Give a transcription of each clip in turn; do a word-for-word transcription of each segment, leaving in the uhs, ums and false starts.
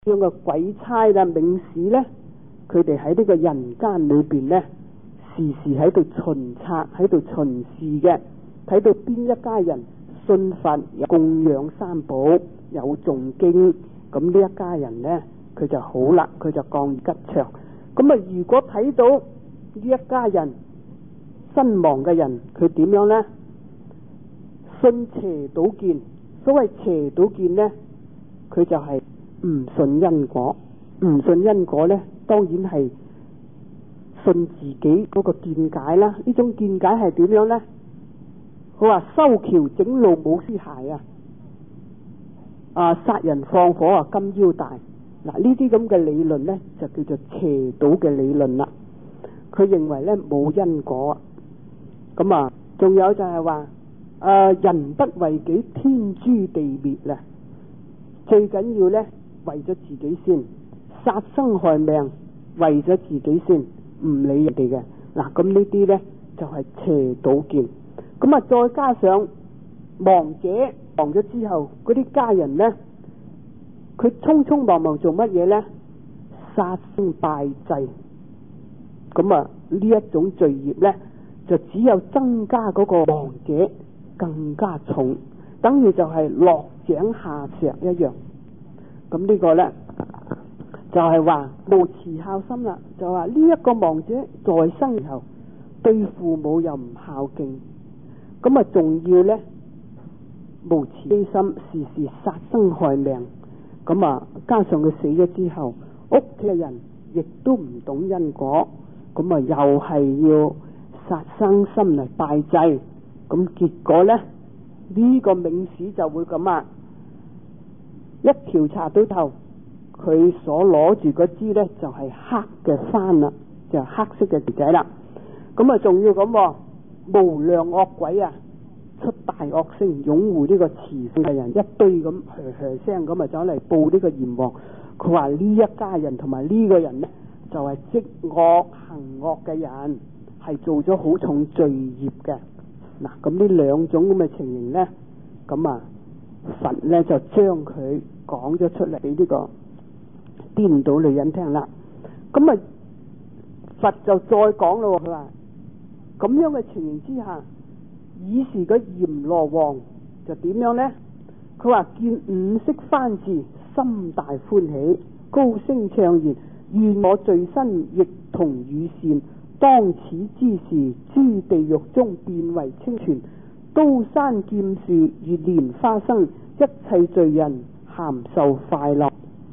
樣嘅鬼差啦、冥使咧，佢哋喺呢個人間裏邊咧，時時喺度巡察、喺度巡視嘅，睇到邊一家人信佛、有供養三寶、有誦經，咁呢一家人咧，佢就好啦，佢就降吉祥。咁啊，如果睇到呢一家人身亡嘅人，佢點樣咧？信邪倒見。所謂邪倒見咧，佢就係唔信因果。唔信因果咧，當然係信自己嗰個見解啦。呢種見解係點樣咧？佢話修橋整路冇屍骸啊，啊殺人放火啊金腰帶。嗱，呢啲咁嘅理論咧，就叫做邪倒嘅理論啦。佢認為咧冇因果啊。咁啊，仲有就係話誒人不為己，天誅地滅啦。最緊要咧為咗自己先，殺生害命，為咗自己先，唔理人哋嘅。嗱，咁呢啲咧就係邪倒見。咁啊，再加上亡者亡咗之後，嗰啲家人咧，佢匆匆忙忙做乜嘢咧？殺生拜祭。咁啊，呢一種罪孽咧，就只有增加嗰個亡者更加重，等於就係落井下石一樣。咁呢個咧就係話無慈孝心啦，就話呢一個亡者在生時候對父母又唔孝敬，咁啊仲要咧無慈悲心，時時殺生害命。咁啊加上佢死咗之後，屋企嘅人亦都唔懂因果，咁啊又係要殺生心嚟拜祭。咁結果咧呢個冥使就會咁啊，一調查到頭，佢所攞住嗰支咧就係黑嘅幡啦，就係黑色嘅條仔啦。咁啊仲要咁無量惡鬼啊出大惡聲擁護呢個慈善嘅人，一堆咁噓噓聲咁啊走嚟報呢個閻王。佢話呢一家人同埋呢個人呢，就係積惡行惡嘅人，係做咗好重罪業嘅。嗱，咁呢兩種咁嘅情形呢，咁啊佛呢就將佢講咗出嚟俾呢個顛倒女人聽啦。咁啊佛就再講咯，佢話咁樣嘅情形之下，以是個閻羅王就點樣呢？佢話見五色幡字，心大歡喜，高聲唱言：願我罪身亦同與善。當此之時，諸地獄中變為清泉，刀山劍樹如蓮花生，一切罪人咸受快樂。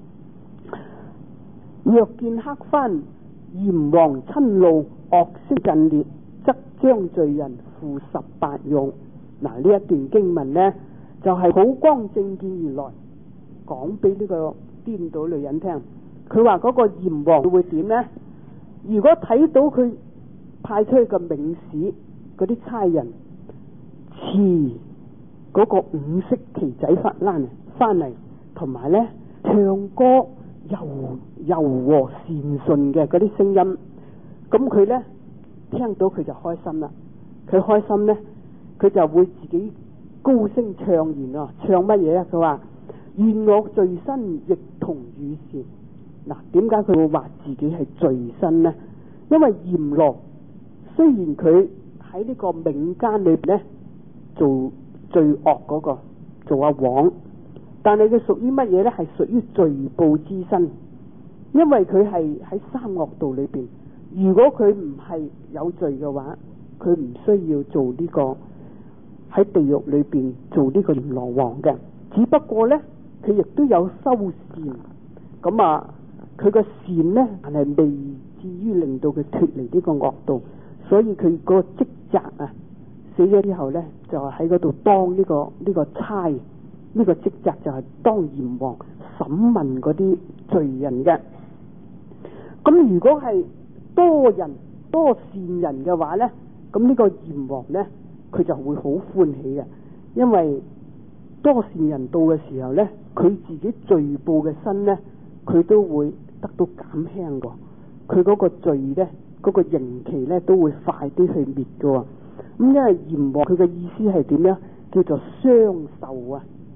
若見黑幡，閻王親怒，惡聲震裂，則將罪人負十八獄。嗱，呢一段經文呢，就係、是、好光正見而來講俾呢個顛倒女人聽。佢話嗰個閻王會點呢？如果睇到佢派出去嘅冥使嗰啲差人持嗰個五色旗仔翻嚟翻嚟，同埋咧唱歌柔柔和善順嘅嗰啲聲音，咁佢咧聽到佢就開心啦。佢開心咧，佢就會自己高聲唱言啊！唱乜嘢啊？佢話：願我罪身亦同與善。嗱，點解佢會話自己係罪身呢？因為閻羅雖然佢喺呢個冥間裏邊咧做罪惡嗰個做阿王，但係佢屬於乜嘢咧？係屬於罪報之身，因為佢係喺三惡道裏邊。如果佢唔係有罪嘅話，佢唔需要做呢個喺地獄裏邊做呢個閻羅王嘅。只不過咧，佢亦都有修善，咁啊。佢個善呢，但係未至於令到佢脫離呢個惡道，所以佢嗰個職責啊，死咗之後呢，就係喺嗰度當呢個呢個差，呢個職責就係當閻王審問嗰啲罪人嘅。咁如果係多人多善人嘅話呢，咁呢個閻王呢，佢就會好歡喜嘅，因為多善人到嘅時候呢，佢自己罪報嘅身呢，佢都會得到減輕嘅，佢嗰個罪呢，嗰、嗰個刑期呢，都會快啲去滅嘅。咁因為閻王佢嘅意思係點樣？叫做雙受啊，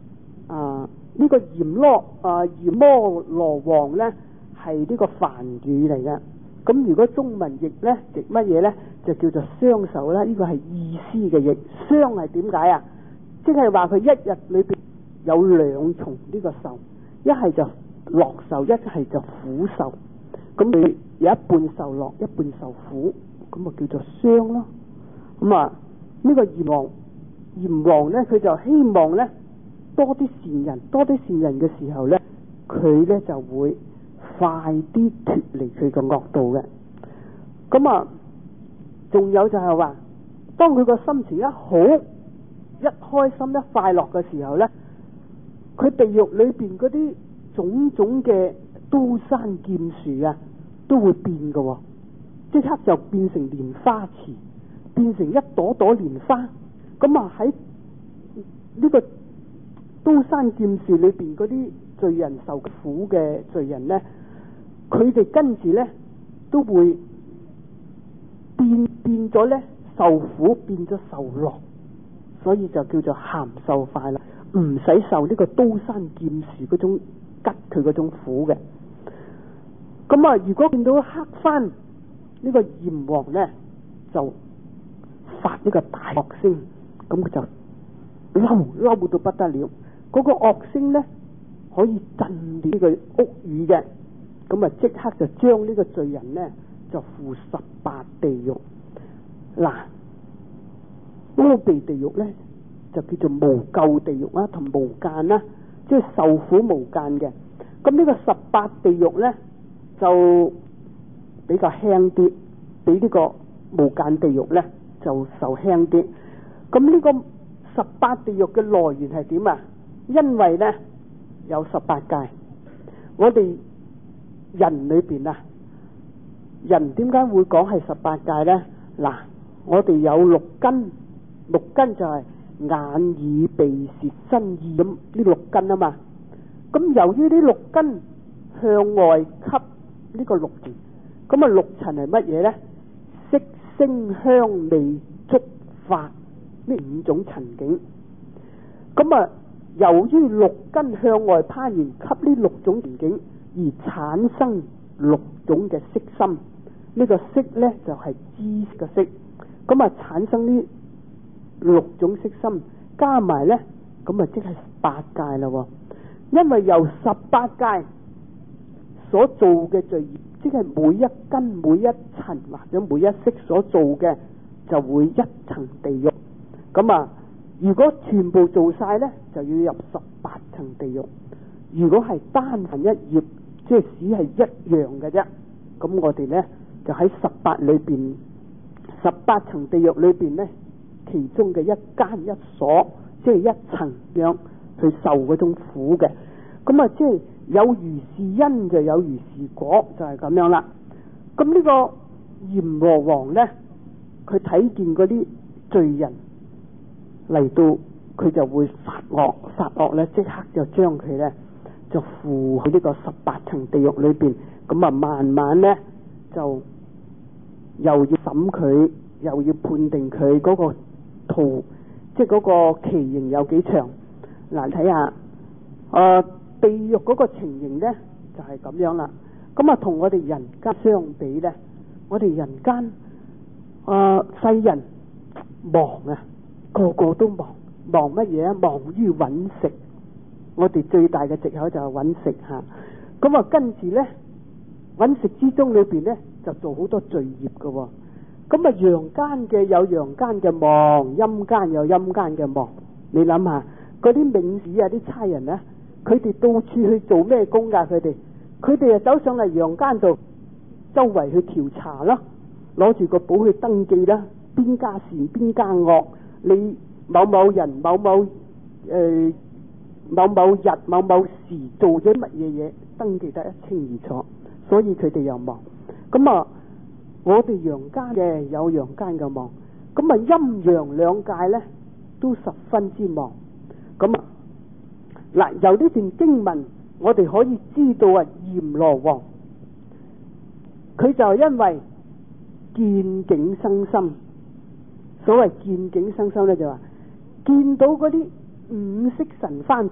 啊呢、這個閻羅啊閻摩羅王咧係呢個梵語嚟嘅。咁如果中文譯咧譯乜嘢咧，就叫做雙壽啦。呢、這個係意思嘅譯。雙係點解啊？即係話佢一日裏邊有兩重呢個壽，一係就樂壽，一係就苦壽。咁佢有一半受樂，一半受苦，咁啊叫做雙咯。咁啊呢個閻王閻王咧，佢就希望咧多啲善人，多啲善人嘅時候咧，佢咧就會快啲脫離佢個惡道嘅。咁啊，仲有就係話，當佢個心情一好、一開心、一快樂嘅時候咧，佢地獄裏邊嗰啲種種嘅刀山劍樹啊，都會變嘅，即刻就變成蓮花池，變成一朵朵蓮花。咁啊喺呢個刀山劍樹裏邊嗰啲罪人受苦嘅罪人咧，佢哋跟住咧都會變變咗咧受苦，變咗受樂，所以就叫做咸受快啦，唔使受呢個刀山劍樹嗰種吉佢嗰種苦嘅。咁啊，如果見到黑翻呢個閻王咧，就發呢個大惡聲，咁佢就嬲嬲到不得了。嗰、那個惡聲咧可以震斷呢個屋宇嘅，咁啊即刻就將呢個罪人咧就付十八地獄。嗱，阿鼻地獄咧就叫做無垢地獄啦，同無間啦，即係受苦無間嘅。咁呢個十八地獄咧就比較輕啲，比呢個無間地獄咧就受輕啲。咁呢個十八地獄嘅來源係點啊？因為咧有十八界，我哋人裏邊啊，人點解會講係十八界咧？嗱，我哋有六根，六根就係眼耳鼻舌身意咁呢六根啊嘛。咁由於呢六根向外吸呢個六塵，咁啊六塵係乜嘢咧？色聲香味觸法呢五種塵境。咁啊由於六根向外攀緣吸呢六種塵境，而產生六種嘅色心。呢、這個色咧就係、是、知嘅色。咁啊產生呢六種色心，加埋咧，咁啊即係十八界啦。因為由十八界所做嘅罪業，即係每一根、每一塵或者每一色所做嘅，就會一層地獄。咁啊，如果全部做晒咧，就要入十八層地獄。如果係單行一業，即係只係一樣嘅啫。咁我哋咧就喺十八裏邊，十八層地獄裏邊咧，其中嘅一間一所，即係一層樣去受嗰種苦嘅。咁啊，即係有如是因就有如是果，就係、是、咁樣啦。咁呢個閻羅王咧，佢睇見嗰啲罪人嚟到，佢就會發惡，發惡咧即刻就將佢咧就付喺呢個十八層地獄裏邊。咁啊，慢慢咧就又要審佢，又要判定佢嗰個圖，即係嗰個期刑有幾長。嗱，睇下，誒、呃，地獄嗰個情形咧就係、是、咁樣啦。咁啊，同我哋人間相比咧，我哋人間誒世人忙啊，個個都忙，忙乜嘢啊？忙於揾食。我哋最大嘅藉口就係揾食吓。咁啊，跟住咧揾食之中裏邊咧就做好多罪業嘅、哦。咁啊，陽間嘅有陽間嘅忙，陰間有陰間嘅忙。你諗下，嗰啲冥使啊，啲差人咧，佢哋到處去做咩工噶？佢哋，佢哋啊走上嚟陽間度，周圍去調查啦，攞住個簿去登記啦，邊家善邊家惡，你某某人某某誒、呃、某某日某某時做咗乜嘢嘢，登記得一清二楚。所以佢哋又忙。咁啊，我哋陽間嘅有陽間嘅忙，咁啊陰陽兩界咧都十分之忙。咁啊嗱，由呢段經文我哋可以知道啊，閻羅王佢就係因為見境生心。所謂見境生心咧，就話見到嗰啲五色神翻道，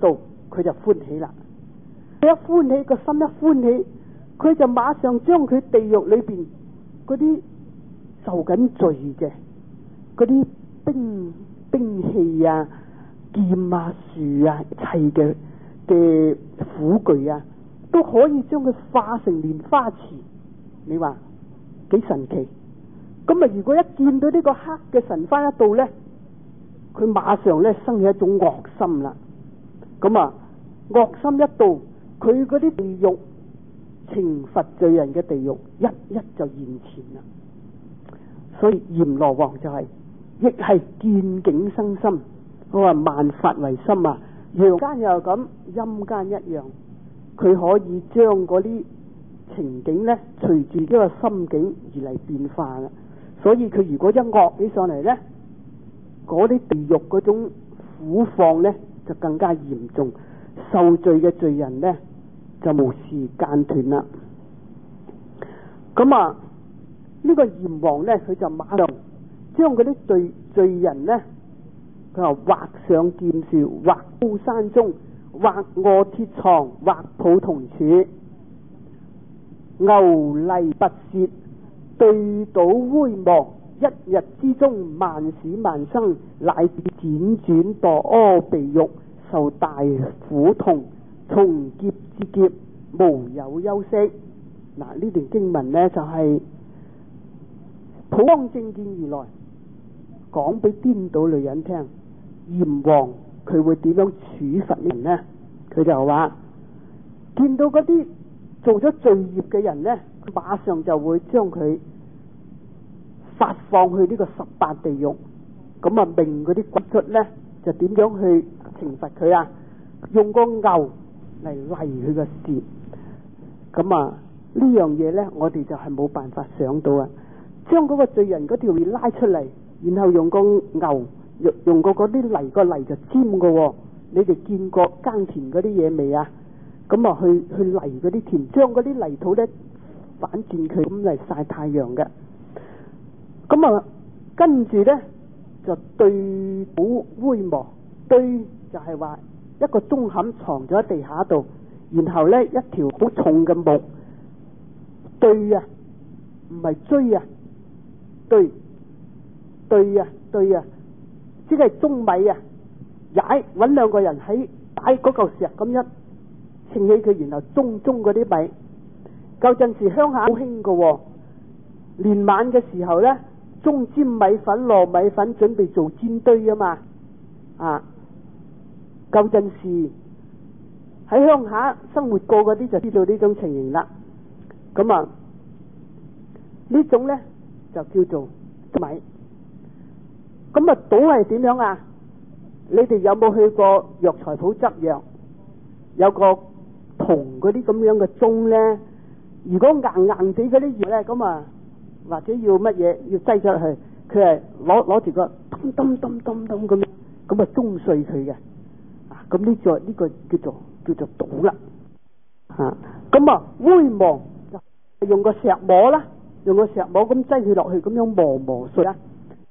佢就歡喜啦。佢一歡喜，個心一歡喜，佢就馬上將佢地獄裏邊嗰啲受緊罪嘅嗰啲兵兵器啊、劍啊、樹啊、一切嘅嘅苦具啊，都可以將佢化成蓮花池。你話幾神奇？咁啊，如果一見到呢個黑嘅神花一到呢，佢馬上咧生起一種惡心啦。咁啊，惡心一到，佢嗰啲地獄懲罰罪人嘅地獄一一就現前啦。所以閻羅王就係、是、亦係見境生心。我話萬法唯心啊，陽間又咁，陰間一樣，佢可以將嗰啲情景呢隨住呢個心境而嚟變化啦。所以佢如果一惡起上嚟呢，嗰啲地獄嗰種苦況呢就更加嚴重，受罪嘅罪人呢就無時間斷啦。咁啊，呢、這個閻王呢，佢就馬上將嗰啲罪罪人呢，佢話畫上劍樹，畫高山中，畫臥鐵床，畫抱銅柱，牛犁拔舌，對倒煨磨，一日之中萬死萬生，乃至輾轉墮阿鼻獄，受大苦痛，從劫至劫，無有休息。嗱，呢段經文呢，就係、是、普光正見如來講俾顛倒女人聽，閻王佢會點樣處罰呢人呢？佢就話見到嗰啲做咗罪業嘅人呢，佢馬上就會將佢發放去呢個十八地獄。咁啊，命嗰啲鬼卒呢，就點樣去懲罰佢啊？用個牛嚟犁佢個舌。咁啊，呢樣嘢呢，我哋就係冇辦法想到啊！將嗰個罪人嗰條脷拉出嚟，然後用個牛用用過嗰啲泥，個泥就尖嘅喎。你哋見過耕田嗰啲嘢未啊？咁啊，去去犁嗰啲田，將嗰啲泥土呢反轉佢咁嚟曬太陽嘅。咁啊，跟住呢，就對倒煨磨，堆就係話一個鐘冚藏咗喺地下度，然後呢，一條好重嘅木堆啊，唔係追啊，堆堆啊堆啊，即係舂米啊，踩搵兩個人喺擺嗰嚿石咁一稱起佢，然後舂舂嗰啲米。舊陣時鄉下好興㗎，年晚嘅時候呢，舂尖米粉、糯米粉，準備做煎堆啊嘛。啊，舊陣時喺鄉下生活過嗰啲就知道呢種情形啦。咁啊，呢種呢就叫做米。咁啊，倒係點樣啊？你哋有冇去過藥材鋪執藥？有個銅嗰啲咁樣嘅盅呢，如果硬硬地嗰啲藥呢，咁啊，或者要乜嘢要擠咗落去，佢係攞攞住個咚咚咚咚咚咁樣，咁啊舂碎佢嘅。啊，咁呢個呢個叫做叫做倒啦。啊，咁啊煨磨就用個石磨啦，用個石磨咁擠佢落去，咁樣磨磨碎啦。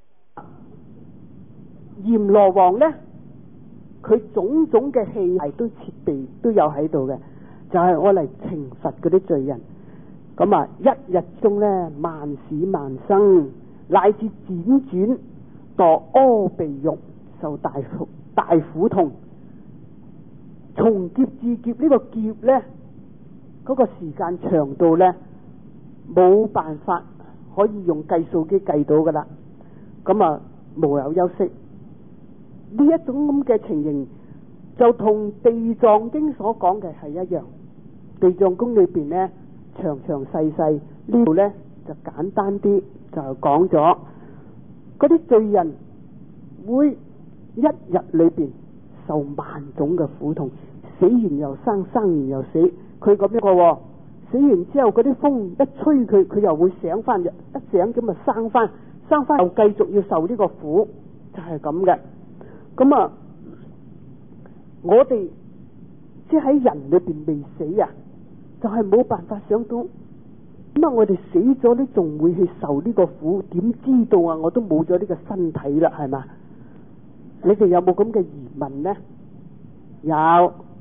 閻羅王呢，佢種種嘅器械都設備都有喺度嘅，就係我嚟懲罰嗰啲罪人。咁啊，一日中呢，萬死萬生，乃至輾轉墮阿鼻獄，受大苦大苦痛，從劫至劫。呢個劫呢，嗰個時間長度呢，冇辦法可以用計數機計到噶啦。咁啊，無有休息。呢一種咁嘅情形，就同地藏經所講嘅係一樣。地藏經裏邊呢，長長細細，呢度呢就簡單啲，就講咗嗰啲罪人會一日裏邊受萬種嘅苦痛，死完又生，生完又死。佢咁樣個，死完之後嗰啲風一吹佢，佢又會醒翻，一醒咁啊生翻，生翻又繼續要受呢個苦，就係咁嘅。咁啊，我哋即喺人裏邊未死啊，就係、是、冇辦法想到，咁啊我哋死咗都仲會去受呢個苦，點知道啊？我都冇咗呢個身體啦，係嘛？你哋有冇咁嘅疑問呢？有，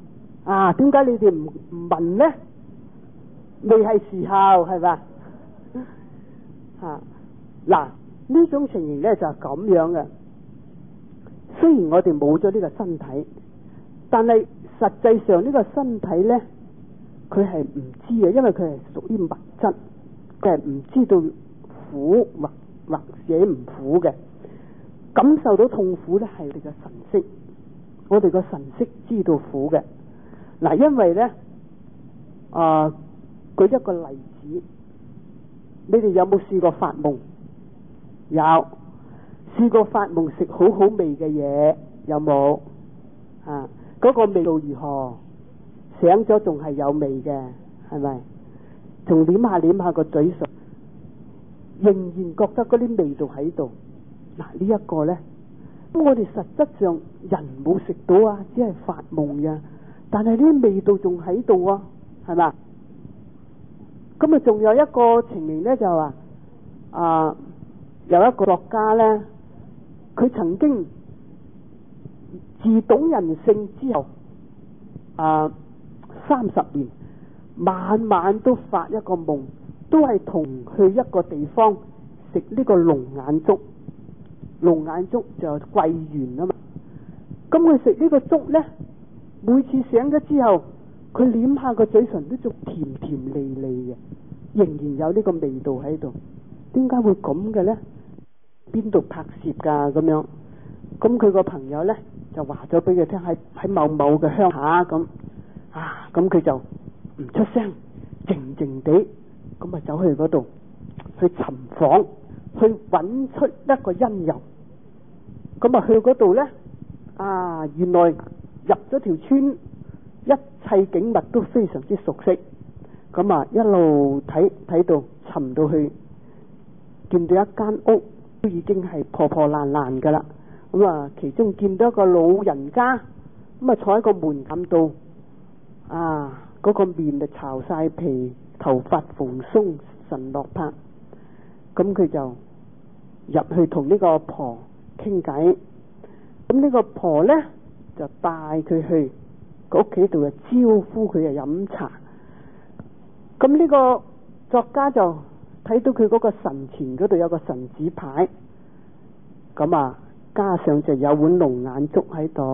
啊，點解你哋唔唔問呢？未係時候，係嘛？吓，嗱，呢種情形咧就係咁樣嘅。雖然我哋冇咗呢個身體，但係實際上呢個身體咧，佢係唔知嘅，因為佢係屬於物質，佢係唔知道苦或或者唔苦嘅。感受到痛苦咧，係我哋嘅神識，我哋個神識知道苦嘅。嗱，因為咧，啊、呃，舉一個例子，你哋有冇試過發夢？有，試過發夢食好好味嘅嘢，有冇？啊，嗰個味道如何？醒咗仲係有味嘅，係咪？仲捻下捻下個嘴唇，仍然覺得嗰啲味道喺度。嗱，呢一個呢，咁我哋實質上人冇食到啊，只係發夢呀，但係呢啲味道仲喺度啊，係嘛？咁啊，仲有一個情形呢，就話啊，有一個作家呢，佢曾經自懂人性之後啊，三十年晚晚都發一個夢，都係同去一個地方食呢個龍眼粥。龍眼粥就桂圓啊嘛，咁佢食呢個粥呢，每次醒咗之後，佢捻下個嘴唇都仲甜甜膩膩嘅，仍然有呢個味道喺度。點解會咁嘅呢？邊度拍攝噶咁樣？咁佢個朋友呢，就話咗俾佢聽，喺喺某某嘅鄉下咁啊，咁佢就唔出聲，靜靜地咁啊走去嗰度去尋訪，去揾出一個因由。咁啊去嗰度呢，啊原來入咗條村，一切景物都非常之熟悉。咁啊一路睇睇到尋到去，見到一間屋都已經係破破爛爛噶啦。咁啊其中見到一個老人家，咁啊坐喺個門檻度，啊嗰個面就巢晒皮，頭髮蓬鬆，神落魄。咁佢就入去同呢個婆傾偈，咁呢個婆呢，就帶佢去個屋企度，就招呼佢啊飲茶。咁呢個作家就睇到佢嗰個神前嗰度有個神主牌，咁啊加上就有碗龍眼粥喺度。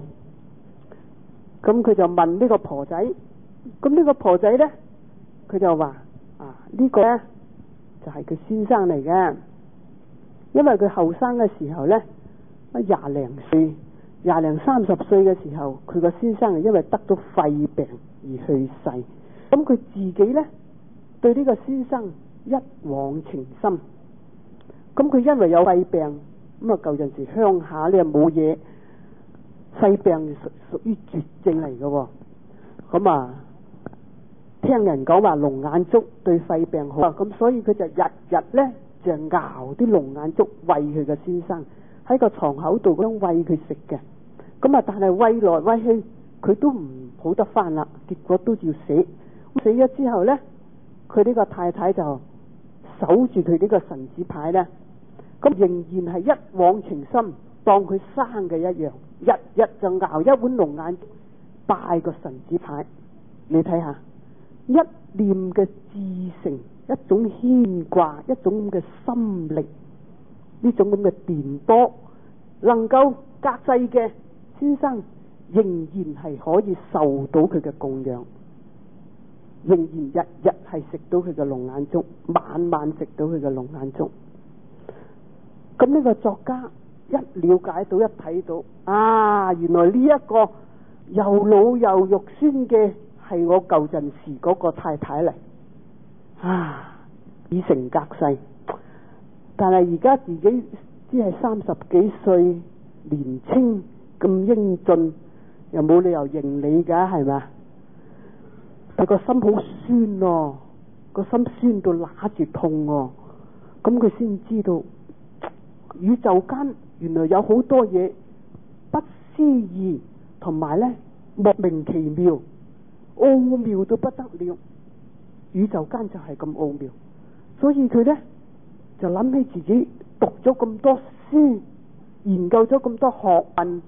咁佢就問呢個婆仔，咁呢個婆仔呢，佢就話啊呢個呢，就係佢先生嚟嘅。因為佢後生嘅時候呢，廿零歲、廿零三十歲嘅時候，佢個先生係因為得到肺病而去世。咁佢自己呢，對呢個先生一往情深。咁佢因為有肺病，咁啊舊陣時鄉下呢又冇嘢，肺病屬屬於絕症嚟嘅。咁啊，聽人講話龍眼粥對肺病好，咁所以佢就日日呢。就熬啲龍眼粥餵佢嘅先生，喺個床口度咁樣餵佢食嘅。咁啊，但係餵來餵去，佢都唔好得翻啦，結果都要死。死咗之後呢，佢呢個太太就守住佢呢個神主牌呢，咁仍然係一往情深，當佢生嘅一樣，日日就熬一碗龍眼粥拜個神主牌。你睇下，一念嘅至誠，一種牽掛，一種嘅心力，呢種咁嘅電波，能夠隔世嘅先生仍然係可以受到佢嘅供養，仍然日日係食到佢嘅龍眼粥，晚晚食到佢嘅龍眼粥。咁呢個作家一了解到，一睇到啊，原來呢一個又老又肉酸嘅係我舊陣時嗰個太太嚟。啊，已成隔世，但係而家自己只係三十幾歲，年青咁英俊，又冇理由認你噶，係咪？但個心好酸哦，個心酸到揦住痛哦，咁佢先知道宇宙間原來有好多嘢不思議，同埋呢莫名其妙，奧妙到不得了。宇宙間就係咁奧妙，所以佢呢就諗起自己讀咗咁多書，研究咗咁多學問，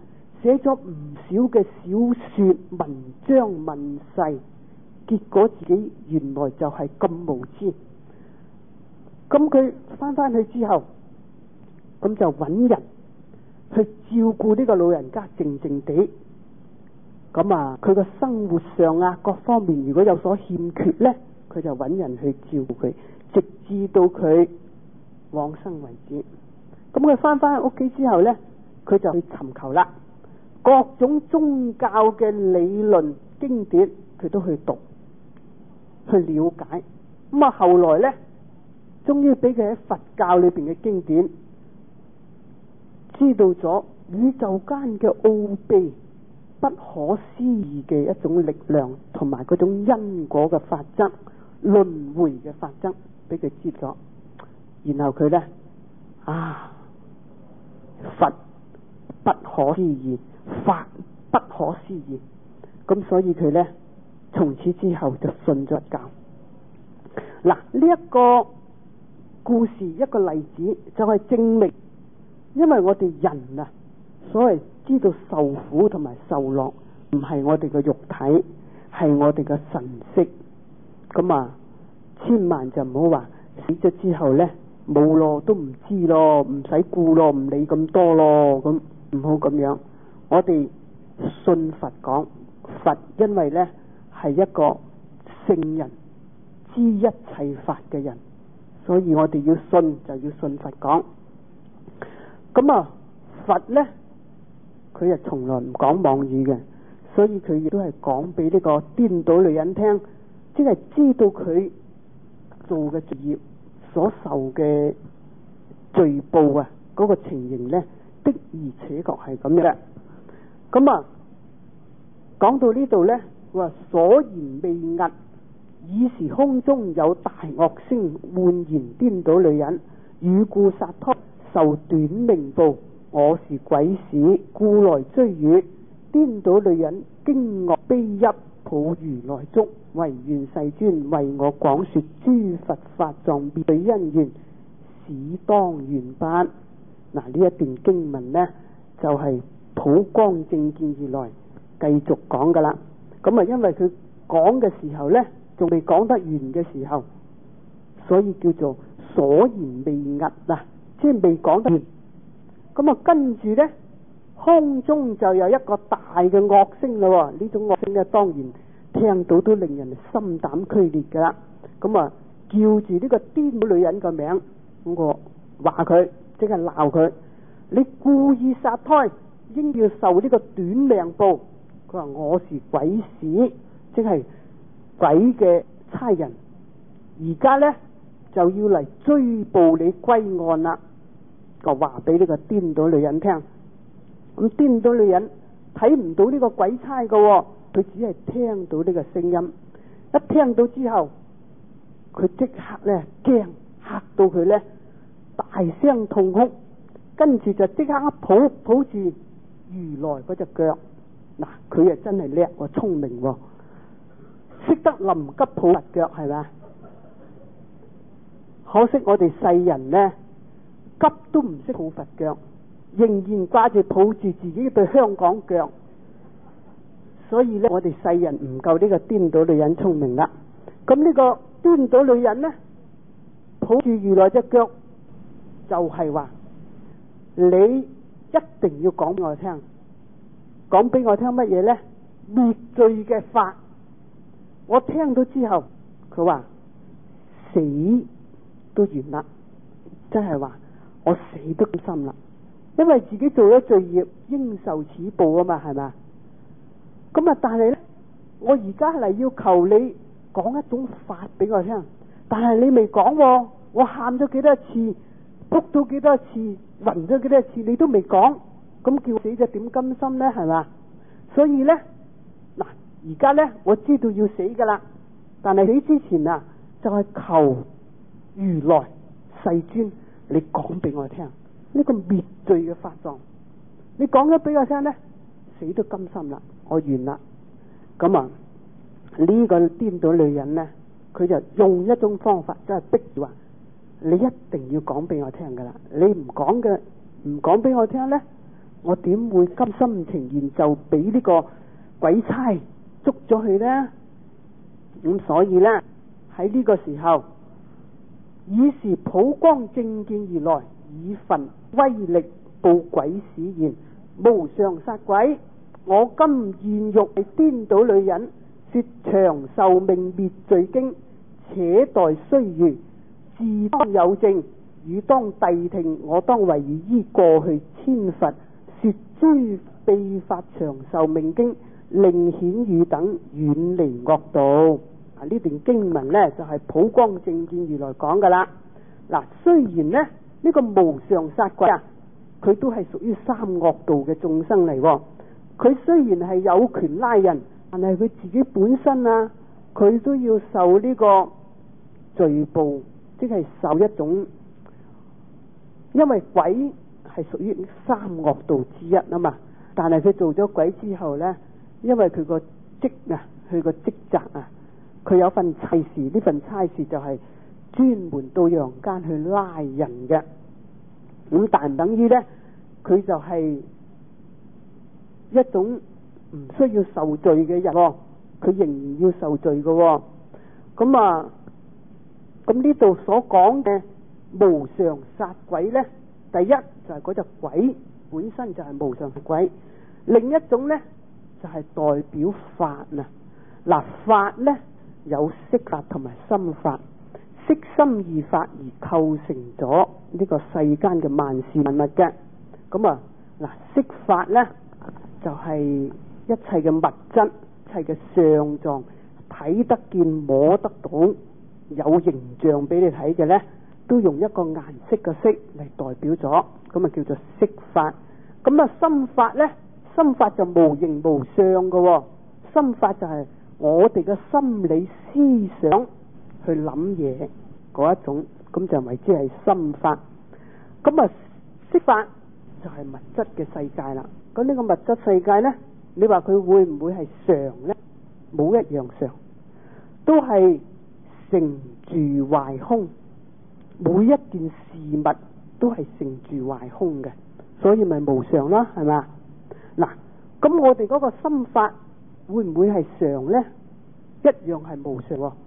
寫咗唔少嘅小說、文章、問世，結果自己原來就係咁無知。咁佢翻返去之後，咁就揾人去照顧呢個老人家，靜靜地。咁啊，佢個生活上啊各方面如果有所欠缺呢，佢就揾人去照顧佢，直至到佢往生為止。咁佢翻返去屋企之後呢，佢就去尋求啦，各種宗教嘅理論經典，佢都去讀去了解。咁啊，後來呢，終於俾佢喺佛教裏邊嘅經典知道咗宇宙間嘅奧秘，不可思議嘅一種力量，同埋嗰種因果嘅法則、輪迴嘅法則，俾佢知咗。然後佢呢，啊，佛不可思議，法不可思議，咁所以佢呢，從此之後就信咗教。嗱，呢一個故事一個例子就係證明，因為我哋人啊，所謂知道受苦同埋受樂，唔係我哋嘅肉體，係我哋嘅神識。咁啊，千萬就唔好話死咗之後呢，冇咯，都唔知咯，唔使顧咯，唔理咁多咯，咁唔好咁樣。我哋信佛講，佛因為呢係一個聖人，知一切法嘅人，所以我哋要信就要信佛講。咁啊，佛呢，佢係從來唔講妄語嘅，所以佢亦都係講俾呢個顛倒女人聽，即係知道佢做嘅罪業所受嘅罪報啊，嗰個情形呢，的而且確係咁樣嘅。咁啊，講到呢度呢，佢話所言未訖，已時空中有大樂聲，喚言顛倒女人，與故殺胎，受短命報。我是鬼使，故來追語。顛倒女人驚愕悲泣，抱如來足，唯願世尊為我廣說諸佛法藏別對因緣，使當圓滿。嗱，呢一段經文呢，就係、是、普光正見而來繼續講噶啦。咁啊，因為佢講嘅時候呢，仲未講得完嘅時候，所以叫做所言未訖啊，即係未講得完。咁啊，跟住呢，空中就有一個大嘅樂聲啦。呢種樂聲呢，當然聽到都令人心膽俱裂噶啦。咁啊，叫住呢個顛倒女人個名，咁我話佢，即係鬧佢，你故意殺胎，應要受呢個短命報。佢話我是鬼使，即係鬼嘅差人，而家呢，就要嚟追捕你歸案啦。就話俾呢個顛倒女人聽，咁顛倒女人睇唔到呢個鬼差噶，佢只係聽到呢個聲音。一聽到之後，佢即刻呢驚，嚇到佢呢大聲痛哭，跟住就即刻抱抱住如來嗰隻腳。嗱，佢啊真係叻喎，聰明喎，識得臨急抱佛腳，係咪？可惜我哋世人呢，急都唔識抱佛腳，仍然掛住抱住自己對香港腳，所以呢，我哋世人唔夠呢個顛倒女人聰明啦。咁呢個顛倒女人呢，抱住如來隻腳，就係話你一定要講俾我聽，講俾我聽乜嘢呢？滅罪嘅法。我聽到之後，佢話死都完啦，即係話我死都甘心啦，因為自己做咗罪業，應受此報啊嘛，係咪？咁啊，但係呢，我而家嚟要求你講一種法俾我聽，但係你未講喎，我喊咗幾多次，撲到幾多次，暈咗幾多次，你都未講，咁叫死者點甘心呢？係咪？所以呢，嗱，而家呢，我知道要死噶啦，但係死之前啊，就係求如來世尊，你講俾我聽呢個滅罪嘅法藏，你講咗俾我聽呢，死都甘心啦，我完啦。咁啊，呢個顛倒女人呢，佢就用一種方法，即係逼住話你一定要講俾我聽噶啦，你唔講嘅，唔講俾我聽呢， 我點會甘心情願就俾呢個鬼差捉咗去呢？咁所以呢，喺呢個時候，以是普光正見而來，以份威力報鬼使言：無常殺鬼，我今現欲係顛倒女人，說長壽命滅罪經，且待須臾，自當有證，汝當諦聽，我當為依過去千佛，說諸秘法長壽命經，令顯汝等遠離惡道。啊！呢段經文呢，就係、是、普光正見而來講噶啦。嗱，雖然呢，呢、這個無常殺鬼啊，佢都係屬於三惡道嘅眾生嚟。佢雖然係有權拉人，但係佢自己本身啊，佢都要受呢個罪報，即係受一種，因為鬼係屬於三惡道之一啊嘛。但係佢做咗鬼之後呢，因為佢個職啊，佢個職責啊。佢有份差事，呢份差事就係專門到陽間去拉人嘅。咁但係等於呢，佢就係一種唔需要受罪嘅人，佢仍然要受罪嘅。咁啊，咁呢度所講嘅無常殺鬼呢，第一就係嗰隻鬼本身就係無常殺鬼，另一種呢就係代表法啊。嗱，法呢，有色法同埋心法，色心二法而構成咗呢個世間嘅萬事萬物嘅。咁啊，嗱，色法呢，就係、是、一切嘅物質，一切嘅相狀，睇得見、摸得到、有形象俾你睇嘅呢，都用一個顏色嘅色嚟代表咗，咁啊叫做色法。咁啊，心法呢，心法就無形無相嘅，心法就係我哋嘅心理思想去諗嘢嗰一種，咁就為之係心法。咁啊，色法就係物質嘅世界啦。咁呢個物質世界呢，你話佢會唔會係常呢？冇一樣常，都係成住壞空。每一件事物都係成住壞空嘅，所以咪無常啦，係嘛？嗱，咁我哋嗰個心法會唔會係常呢？一樣係無常喎。